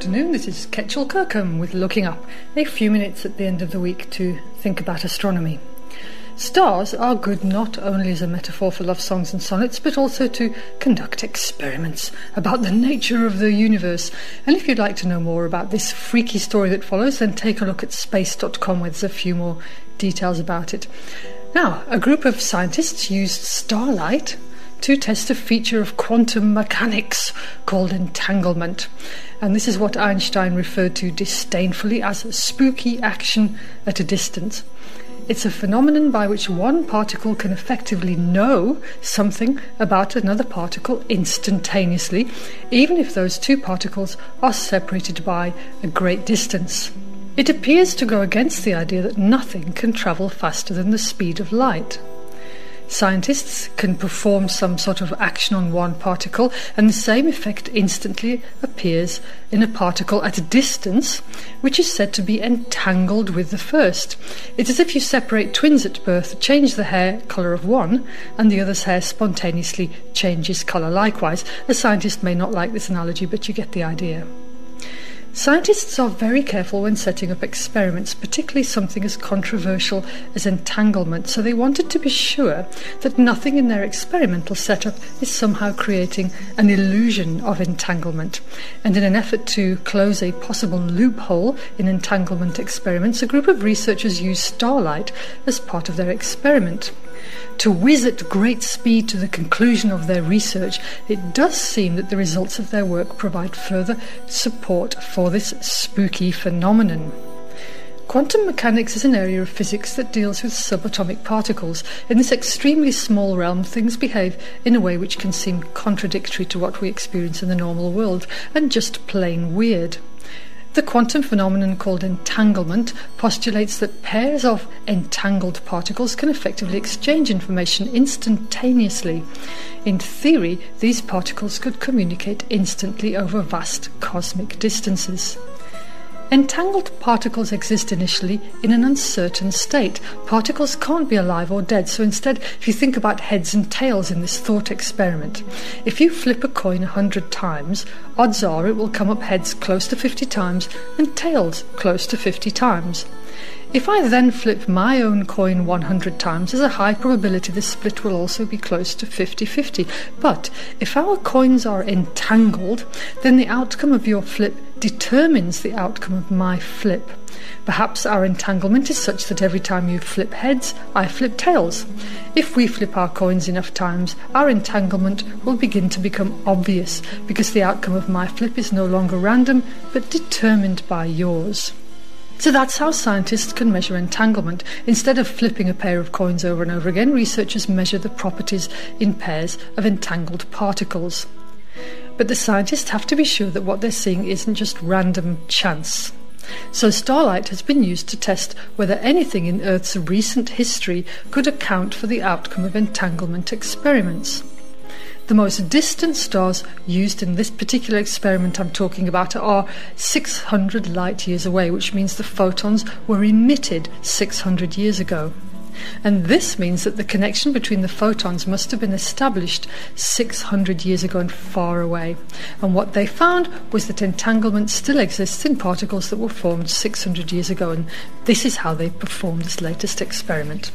afternoon, this is Ketchel Kirkham with Looking Up, a few minutes at the end of the week to think about astronomy. Stars are good not only as a metaphor for love songs and sonnets, but also to conduct experiments about the nature of the universe. And if you'd like to know more about this freaky story that follows, then take a look at space.com where there's a few more details about it. Now, a group of scientists used starlight to test a feature of quantum mechanics called entanglement. And this is what Einstein referred to disdainfully as spooky action at a distance. It's a phenomenon by which one particle can effectively know something about another particle instantaneously, even if those two particles are separated by a great distance. It appears to go against the idea that nothing can travel faster than the speed of light. Scientists can perform some sort of action on one particle and the same effect instantly appears in a particle at a distance which is said to be entangled with the first. It's as if you separate twins at birth, change the hair colour of one and the other's hair spontaneously changes colour likewise. A scientist may not like this analogy, but you get the idea. Scientists are very careful when setting up experiments, particularly something as controversial as entanglement, so they wanted to be sure that nothing in their experimental setup is somehow creating an illusion of entanglement. And in an effort to close a possible loophole in entanglement experiments, a group of researchers used starlight as part of their experiment. To whiz at great speed to the conclusion of their research, it does seem that the results of their work provide further support for this spooky phenomenon. Quantum mechanics is an area of physics that deals with subatomic particles. In this extremely small realm, things behave in a way which can seem contradictory to what we experience in the normal world, and just plain weird. The quantum phenomenon called entanglement postulates that pairs of entangled particles can effectively exchange information instantaneously. In theory, these particles could communicate instantly over vast cosmic distances. Entangled particles exist initially in an uncertain state. Particles can't be alive or dead, so instead, if you think about heads and tails in this thought experiment, if you flip a coin 100 times, odds are it will come up heads close to 50 times and tails close to 50 times. If I then flip my own coin 100 times, there's a high probability the split will also be close to 50-50. But if our coins are entangled, then the outcome of your flip determines the outcome of my flip. Perhaps our entanglement is such that every time you flip heads, I flip tails. If we flip our coins enough times, our entanglement will begin to become obvious, because the outcome of my flip is no longer random, but determined by yours. So that's how scientists can measure entanglement. Instead of flipping a pair of coins over and over again, researchers measure the properties in pairs of entangled particles. But the scientists have to be sure that what they're seeing isn't just random chance. So starlight has been used to test whether anything in Earth's recent history could account for the outcome of entanglement experiments. The most distant stars used in this particular experiment I'm talking about are 600 light years away, which means the photons were emitted 600 years ago. And this means that the connection between the photons must have been established 600 years ago and far away. And what they found was that entanglement still exists in particles that were formed 600 years ago, and this is how they performed this latest experiment.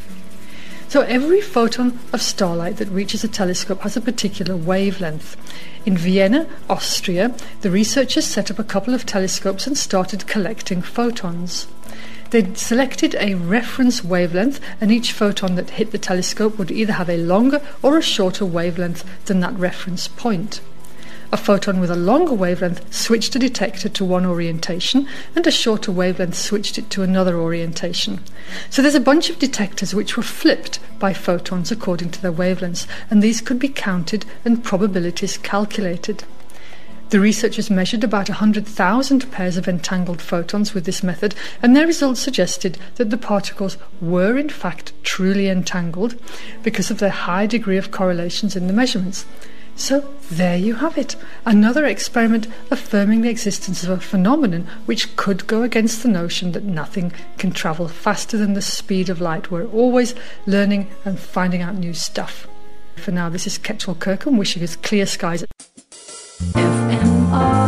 So every photon of starlight that reaches a telescope has a particular wavelength. In Vienna, Austria, the researchers set up a couple of telescopes and started collecting photons. They'd selected a reference wavelength, and each photon that hit the telescope would either have a longer or a shorter wavelength than that reference point. A photon with a longer wavelength switched a detector to one orientation, and a shorter wavelength switched it to another orientation. So there's a bunch of detectors which were flipped by photons according to their wavelengths, and these could be counted and probabilities calculated. The researchers measured about 100,000 pairs of entangled photons with this method, and their results suggested that the particles were in fact truly entangled because of their high degree of correlations in the measurements. So there you have it, another experiment affirming the existence of a phenomenon which could go against the notion that nothing can travel faster than the speed of light. We're always learning and finding out new stuff. For now, this is Ketchel Kirkham wishing us clear skies. FMR